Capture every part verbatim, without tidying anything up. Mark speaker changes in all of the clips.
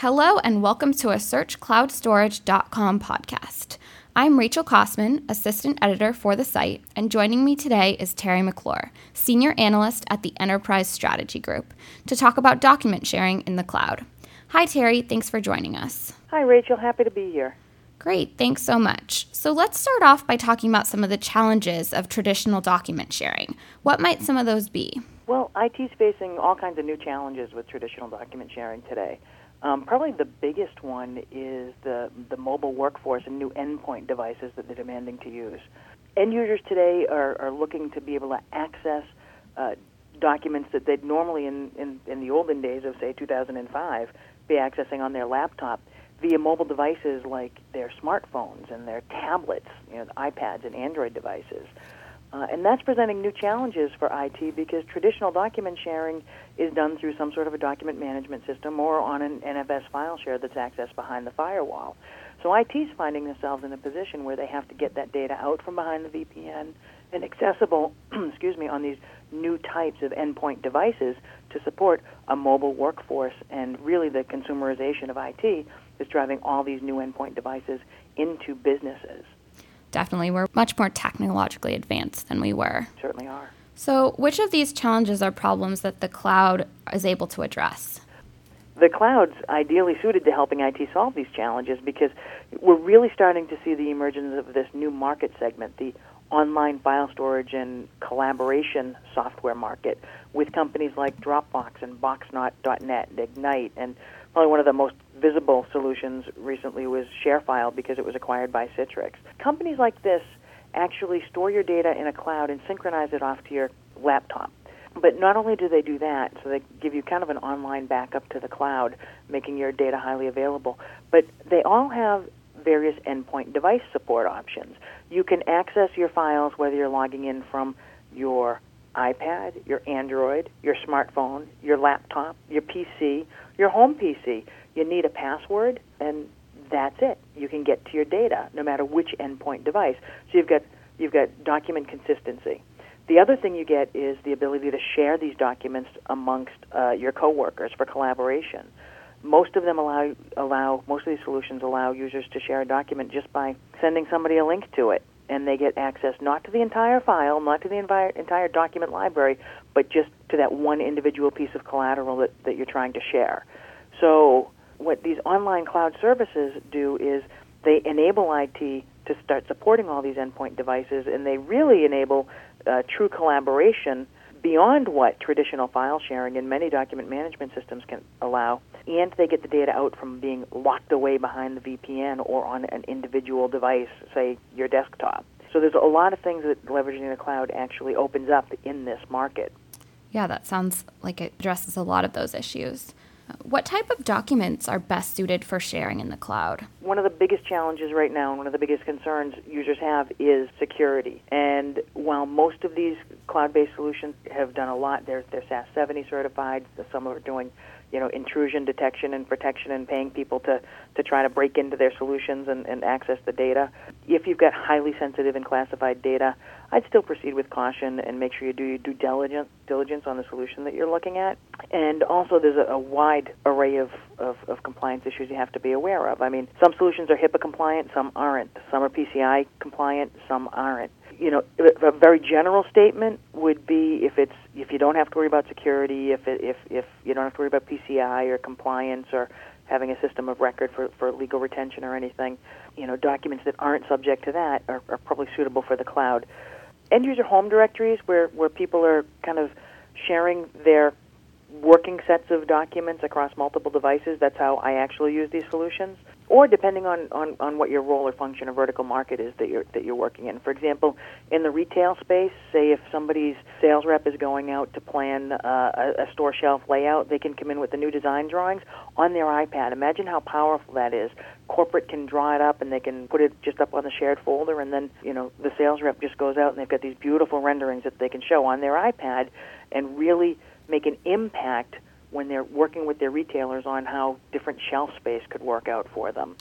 Speaker 1: Hello and welcome to a search cloud storage dot com podcast. I'm Rachel Kosman, Assistant Editor for the site, and joining me today is Terry McClure, Senior Analyst at the Enterprise Strategy Group, to talk about document sharing in the cloud. Hi Terry, thanks for joining us.
Speaker 2: Hi Rachel, happy to be here.
Speaker 1: Great, thanks so much. So let's start off by talking about some of the challenges of traditional document sharing. What might some of those be?
Speaker 2: Well, I T's facing all kinds of new challenges with traditional document sharing today. Um, probably the biggest one is the, the mobile workforce and new endpoint devices that they're demanding to use. End users today are, are looking to be able to access uh, documents that they'd normally, in, in, in the olden days of, say, two thousand five, be accessing on their laptop via mobile devices like their smartphones and their tablets, you know, the iPads and Android devices. Uh, and that's presenting new challenges for I T because traditional document sharing is done through some sort of a document management system or on an N F S file share that's accessed behind the firewall. So I T's finding themselves in a position where they have to get that data out from behind the V P N and accessible, excuse me, on these new types of endpoint devices to support a mobile workforce. And really the consumerization of I T is driving all these new endpoint devices into businesses.
Speaker 1: Definitely, we're much more technologically advanced than we were.
Speaker 2: Certainly are.
Speaker 1: So which of these challenges are problems that the cloud is able to address?
Speaker 2: The cloud's ideally suited to helping I T solve these challenges because we're really starting to see the emergence of this new market segment, the online file storage and collaboration software market, with companies like Dropbox and Boxnot dot net and Ignite. And probably one of the most visible solutions recently was ShareFile because it was acquired by Citrix. Companies like this actually store your data in a cloud and synchronize it off to your laptop. But not only do they do that, so they give you kind of an online backup to the cloud, making your data highly available, but they all have various endpoint device support options. You can access your files whether you're logging in from your iPad, your Android, your smartphone, your laptop, your P C, your home P C. You need a password, and that's it. You can get to your data no matter which endpoint device. So you've got you've got document consistency. The other thing you get is the ability to share these documents amongst uh, your coworkers for collaboration. Most of them allow allow most of these solutions allow users to share a document just by sending somebody a link to it, and they get access not to the entire file, not to the envi- entire document library, but just to that one individual piece of collateral that, that you're trying to share. So what these online cloud services do is they enable I T to start supporting all these endpoint devices, and they really enable uh, true collaboration beyond what traditional file sharing and many document management systems can allow, and they get the data out from being locked away behind the V P N or on an individual device, say your desktop. So there's a lot of things that leveraging the cloud actually opens up in this market.
Speaker 1: Yeah, that sounds like it addresses a lot of those issues. What type of documents are best suited for sharing in the cloud?
Speaker 2: One of the biggest challenges right now and one of the biggest concerns users have is security. And while most of these cloud-based solutions have done a lot, they're, they're S A S seventy certified, some are doing you know, intrusion detection and protection and paying people to, to try to break into their solutions and, and access the data. If you've got highly sensitive and classified data, I'd still proceed with caution and make sure you do your due diligence, diligence on the solution that you're looking at. And also there's a, a wide array of, of, of compliance issues you have to be aware of. I mean, some solutions are HIPAA compliant, some aren't. Some are P C I compliant, some aren't. You know, a very general statement would be if it's if you don't have to worry about security, if it, if if you don't have to worry about P C I or compliance or having a system of record for, for legal retention or anything, you know, documents that aren't subject to that are, are probably suitable for the cloud. End user home directories where, where people are kind of sharing their working sets of documents across multiple devices, that's how I actually use these solutions. Or depending on, on, on what your role or function or vertical market is that you're that you're working in. For example, in the retail space, say if somebody's sales rep is going out to plan uh, a, a store shelf layout, they can come in with the new design drawings on their iPad. Imagine how powerful that is. Corporate can draw it up and they can put it just up on the shared folder, and then you know the sales rep just goes out and they've got these beautiful renderings that they can show on their iPad and really make an impact when they're working with their retailers on how different shelf space could work out for them.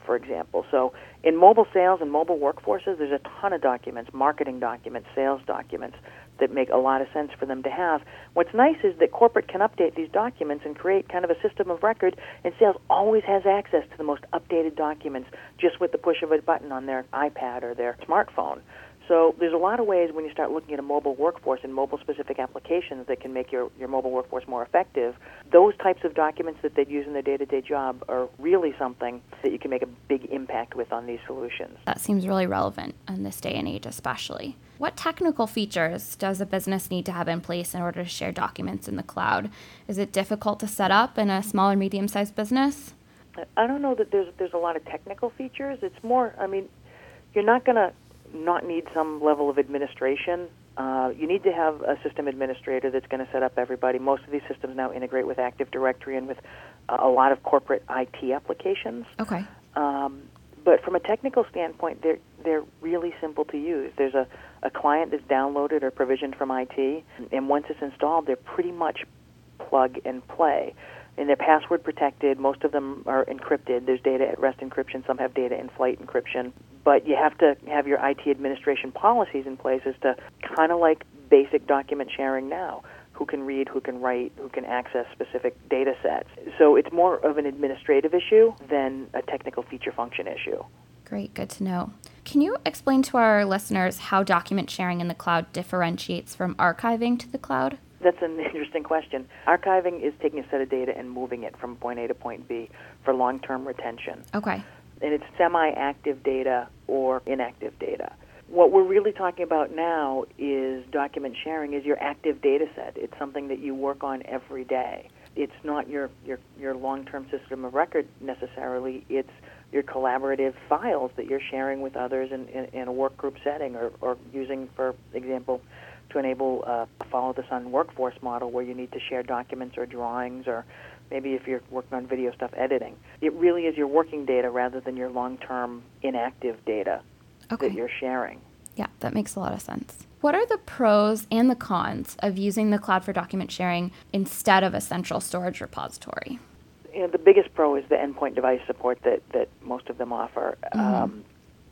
Speaker 2: for example. So in mobile sales and mobile workforces, there's a ton of documents, marketing documents, sales documents, that make a lot of sense for them to have. What's nice is that corporate can update these documents and create kind of a system of record, and sales always has access to the most updated documents just with the push of a button on their iPad or their smartphone. So there's a lot of ways when you start looking at a mobile workforce and mobile-specific applications that can make your, your mobile workforce more effective. Those types of documents that they'd use in their day-to-day job are really something that you can make a big impact with on these solutions.
Speaker 1: That seems really relevant in this day and age especially. What technical features does a business need to have in place in order to share documents in the cloud? Is it difficult to set up in a small or medium-sized business?
Speaker 2: I don't know that there's there's a lot of technical features. It's more, I mean, you're not going to not need some level of administration. Uh, you need to have a system administrator that's going to set up everybody. Most of these systems now integrate with Active Directory and with uh, a lot of corporate I T applications.
Speaker 1: Okay.
Speaker 2: Um, but from a technical standpoint, they're they're really simple to use. There's a, a client that's downloaded or provisioned from I T, and once it's installed, they're pretty much plug and play. And they're password protected. Most of them are encrypted. There's data at rest encryption. Some have data in flight encryption. But you have to have your I T administration policies in place as to kind of like basic document sharing now. Who can read, who can write, who can access specific data sets. So it's more of an administrative issue than a technical feature function issue.
Speaker 1: Great, good to know. Can you explain to our listeners how document sharing in the cloud differentiates from archiving to the cloud?
Speaker 2: That's an interesting question. Archiving is taking a set of data and moving it from point A to point B for long-term retention.
Speaker 1: Okay.
Speaker 2: And it's semi-active data or inactive data. What we're really talking about now is document sharing is your active data set. It's something that you work on every day. It's not your, your, your long-term system of record necessarily. It's your collaborative files that you're sharing with others in, in, in a work group setting or, or using, for example, to enable uh, a follow-the-sun workforce model where you need to share documents or drawings or maybe if you're working on video stuff, editing. It really is your working data rather than your long-term inactive data
Speaker 1: okay.
Speaker 2: that you're sharing.
Speaker 1: Yeah, that makes a lot of sense. What are the pros and the cons of using the cloud for document sharing instead of a central storage repository?
Speaker 2: You know, the biggest pro is the endpoint device support that, that most of them offer. Mm-hmm. Um,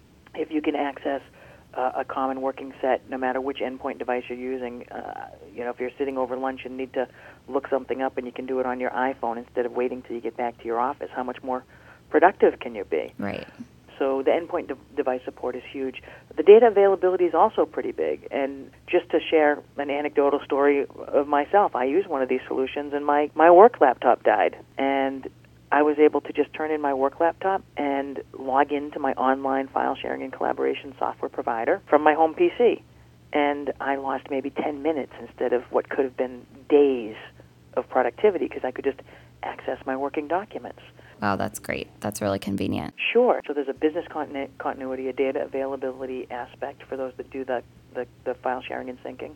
Speaker 2: if you can access uh, a common working set, no matter which endpoint device you're using, uh, you know, if you're sitting over lunch and need to look something up and you can do it on your iPhone instead of waiting till you get back to your office, how much more productive can you be?
Speaker 1: Right.
Speaker 2: So the endpoint de- device support is huge. The data availability is also pretty big. And just to share an anecdotal story of myself, I use one of these solutions and my, my work laptop died. And I was able to just turn in my work laptop and log into my online file sharing and collaboration software provider from my home P C. And I lost maybe ten minutes instead of what could have been days of productivity because I could just access my working documents.
Speaker 1: Wow, that's great. That's really convenient.
Speaker 2: Sure. So there's a business continu- continuity, a data availability aspect for those that do the, the, the file sharing and syncing,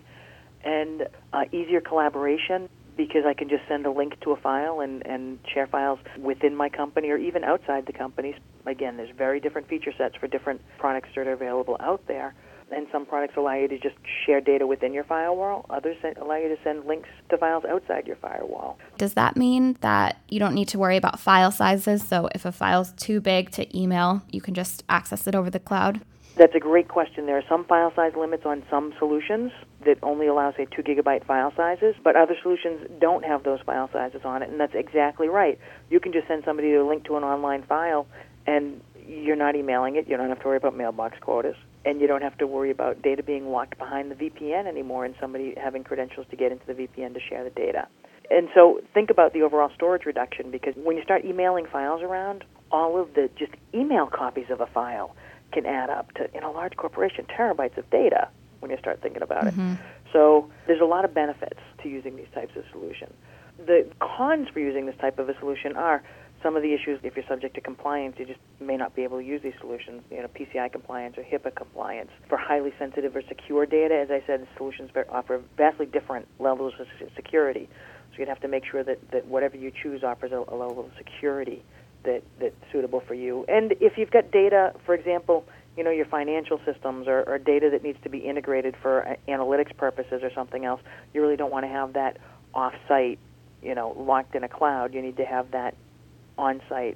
Speaker 2: and uh, easier collaboration because I can just send a link to a file and, and share files within my company or even outside the company. Again, there's very different feature sets for different products that are available out there. And some products allow you to just share data within your firewall. Others allow you to send links to files outside your firewall.
Speaker 1: Does that mean that you don't need to worry about file sizes? So if a file's too big to email, you can just access it over the cloud?
Speaker 2: That's a great question. There are some file size limits on some solutions that only allow, say, two gigabyte file sizes, but other solutions don't have those file sizes on it, and that's exactly right. You can just send somebody a link to an online file, and you're not emailing it. You don't have to worry about mailbox quotas. And you don't have to worry about data being locked behind the V P N anymore and somebody having credentials to get into the V P N to share the data. And so think about the overall storage reduction because when you start emailing files around, all of the just email copies of a file can add up to, in a large corporation, terabytes of data when you start thinking about mm-hmm. it. So there's a lot of benefits to using these types of solutions. The cons for using this type of a solution are some of the issues. If you're subject to compliance, you just may not be able to use these solutions, you know, P C I compliance or HIPAA compliance. For highly sensitive or secure data, as I said, the solutions offer vastly different levels of security. So you'd have to make sure that, that whatever you choose offers a, a level of security that, that's suitable for you. And if you've got data, for example, you know, your financial systems or, or data that needs to be integrated for analytics purposes or something else, you really don't want to have that off-site, you know, locked in a cloud. You need to have that on-site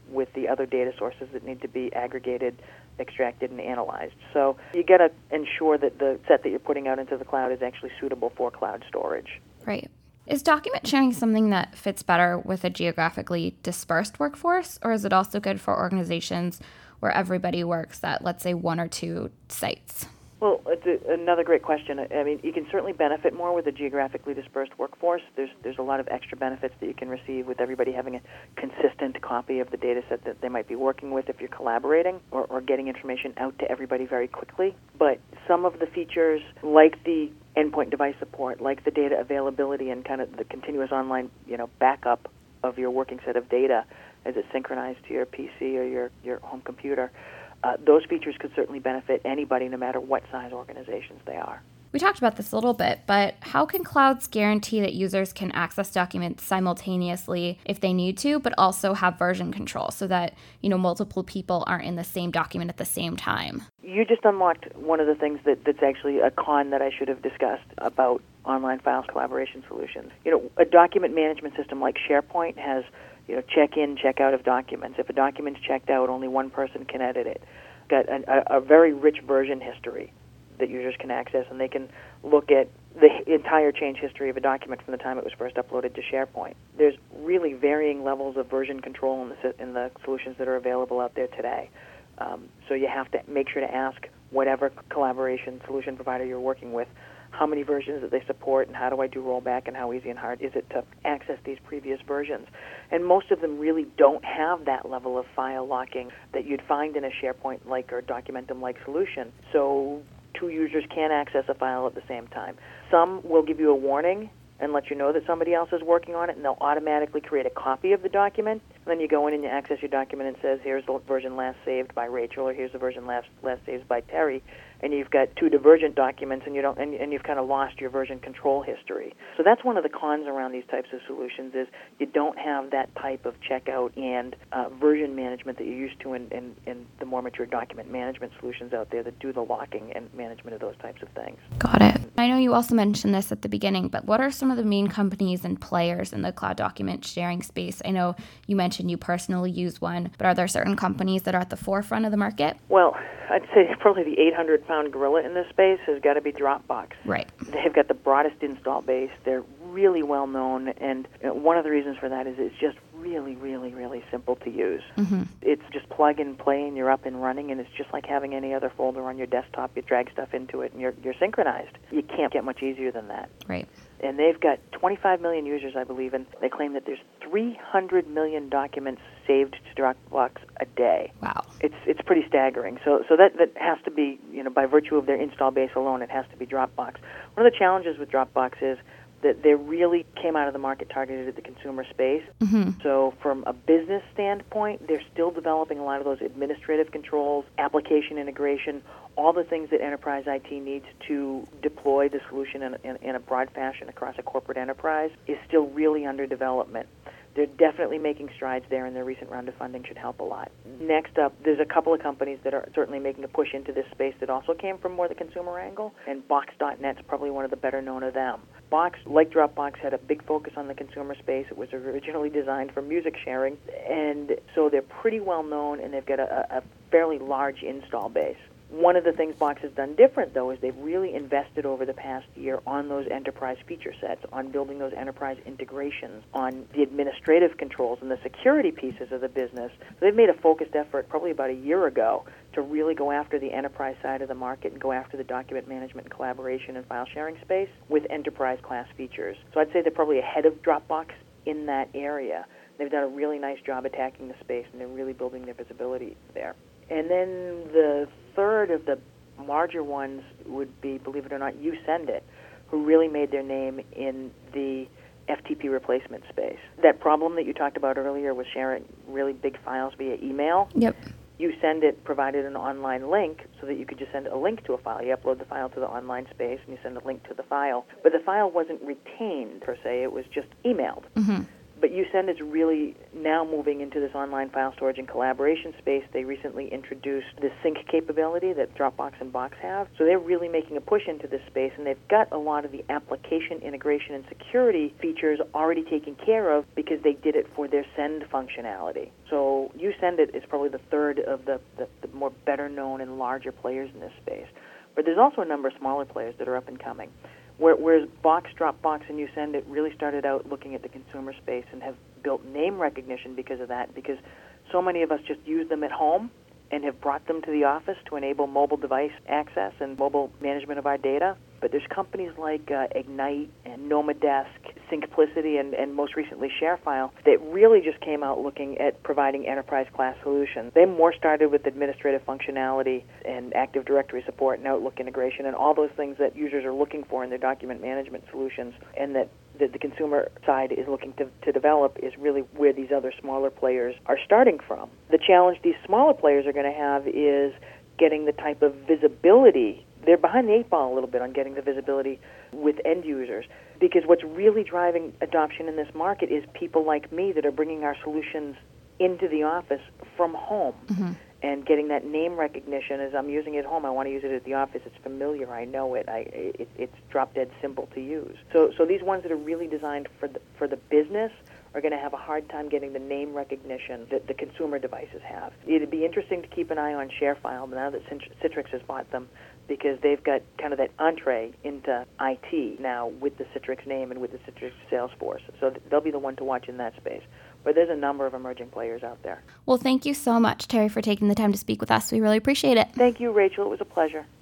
Speaker 2: with the other data sources that need to be aggregated, extracted, and analyzed. So you got to ensure that the set that you're putting out into the cloud is actually suitable for cloud storage.
Speaker 1: Right. Is document sharing something that fits better with a geographically dispersed workforce, or is it also good for organizations where everybody works at, let's say, one or two sites?
Speaker 2: Well, it's a, another great question. I mean, you can certainly benefit more with a geographically dispersed workforce. There's there's a lot of extra benefits that you can receive with everybody having a consistent copy of the data set that they might be working with if you're collaborating or, or getting information out to everybody very quickly. But some of the features, like the endpoint device support, like the data availability and kind of the continuous online, you know, backup of your working set of data as it's synchronized to your P C or your, your home computer, Uh, those features could certainly benefit anybody, no matter what size organizations they are.
Speaker 1: We talked about this a little bit, but how can clouds guarantee that users can access documents simultaneously if they need to, but also have version control so that, you know, multiple people aren't in the same document at the same time?
Speaker 2: You just unlocked one of the things that, that's actually a con that I should have discussed about online files collaboration solutions. You know, a document management system like SharePoint has, you know, check-in, check-out of documents. If a document's checked out, only one person can edit it. Got a, a, a very rich version history that users can access, and they can look at the entire change history of a document from the time it was first uploaded to SharePoint. There's really varying levels of version control in the, in the solutions that are available out there today. Um, so you have to make sure to ask whatever collaboration solution provider you're working with how many versions that they support, and how do I do rollback, and how easy and hard is it to access these previous versions. And most of them really don't have that level of file locking that you'd find in a SharePoint-like or Documentum-like solution. So two users can access a file at the same time. Some will give you a warning and let you know that somebody else is working on it, and they'll automatically create a copy of the document. And then you go in and you access your document and it says, here's the version last saved by Rachel, or here's the version last last saved by Terry. And you've got two divergent documents, and you don't, and, and you've kind of lost your version control history. So that's one of the cons around these types of solutions, is you don't have that type of checkout and uh, version management that you're used to in, in, in the more mature document management solutions out there that do the locking and management of those types of things.
Speaker 1: Got it. I know you also mentioned this at the beginning, but what are some of the main companies and players in the cloud document sharing space? I know you mentioned you personally use one, but are there certain companies that are at the forefront of the market?
Speaker 2: Well, I'd say probably the eight hundred pound gorilla in this space has got to be Dropbox.
Speaker 1: Right.
Speaker 2: They've got the broadest install base. They're really well known, and one of the reasons for that is it's just really, really, really simple to use.
Speaker 1: Mm-hmm.
Speaker 2: It's just plug and play, and you're up and running, and it's just like having any other folder on your desktop. You drag stuff into it, and you're you're synchronized. You can't get much easier than that.
Speaker 1: Right.
Speaker 2: And they've got twenty-five million users, I believe, and they claim that there's three hundred million documents saved to Dropbox a day.
Speaker 1: Wow.
Speaker 2: It's it's pretty staggering. So so that, that has to be, you know, by virtue of their install base alone, it has to be Dropbox. One of the challenges with Dropbox is that they really came out of the market targeted at the consumer space.
Speaker 1: Mm-hmm.
Speaker 2: So from a business standpoint, they're still developing a lot of those administrative controls, application integration, all the things that enterprise I T needs to deploy the solution in, in, in a broad fashion across a corporate enterprise is still really under development. They're definitely making strides there, and their recent round of funding should help a lot. Next up, there's a couple of companies that are certainly making a push into this space that also came from more the consumer angle, and Box dot net's probably one of the better known of them. Box, like Dropbox, had a big focus on the consumer space. It was originally designed for music sharing, and so they're pretty well known, and they've got a, a fairly large install base. One of the things Box has done different, though, is they've really invested over the past year on those enterprise feature sets, on building those enterprise integrations, on the administrative controls and the security pieces of the business. So they've made a focused effort probably about a year ago to really go after the enterprise side of the market and go after the document management and collaboration and file sharing space with enterprise-class features. So I'd say they're probably ahead of Dropbox in that area. They've done a really nice job attacking the space, and they're really building their visibility there. And then the third of the larger ones would be, believe it or not, YouSendIt, who really made their name in the F T P replacement space. That problem that you talked about earlier with sharing really big files via email,
Speaker 1: Yep.
Speaker 2: YouSendIt provided an online link so that you could just send a link to a file. You upload the file to the online space, and you send a link to the file. But the file wasn't retained, per se. It was just emailed.
Speaker 1: Mm-hmm.
Speaker 2: But Usend is really now moving into this online file storage and collaboration space. They recently introduced the sync capability that Dropbox and Box have. So they're really making a push into this space, and they've got a lot of the application integration and security features already taken care of because they did it for their send functionality. So Usend is probably the third of the, the, the more better-known and larger players in this space. But there's also a number of smaller players that are up and coming. Whereas Box, Dropbox, and Usend, it really started out looking at the consumer space and have built name recognition because of that, because so many of us just use them at home and have brought them to the office to enable mobile device access and mobile management of our data. But there's companies like uh, Ignite and Nomadesk, Syncplicity, and, and most recently ShareFile that really just came out looking at providing enterprise-class solutions. They more started with administrative functionality and Active Directory support and Outlook integration and all those things that users are looking for in their document management solutions, and that that the consumer side is looking to, to develop is really where these other smaller players are starting from. The challenge these smaller players are going to have is getting the type of visibility. They're behind the eight ball a little bit on getting the visibility with end users, because what's really driving adoption in this market is people like me that are bringing our solutions into the office from home. Mm-hmm. And getting that name recognition. As I'm using it at home, I want to use it at the office. It's familiar. I know it. I, it it's drop dead simple to use. So so these ones that are really designed for the, for the business are going to have a hard time getting the name recognition that the consumer devices have. It'd be interesting to keep an eye on ShareFile now that Citrix has bought them, because they've got kind of that entree into I T now with the Citrix name and with the Citrix Salesforce. So they'll be the one to watch in that space. But there's a number of emerging players out there.
Speaker 1: Well, thank you so much, Terry, for taking the time to speak with us. We really appreciate it.
Speaker 2: Thank you, Rachel. It was a pleasure.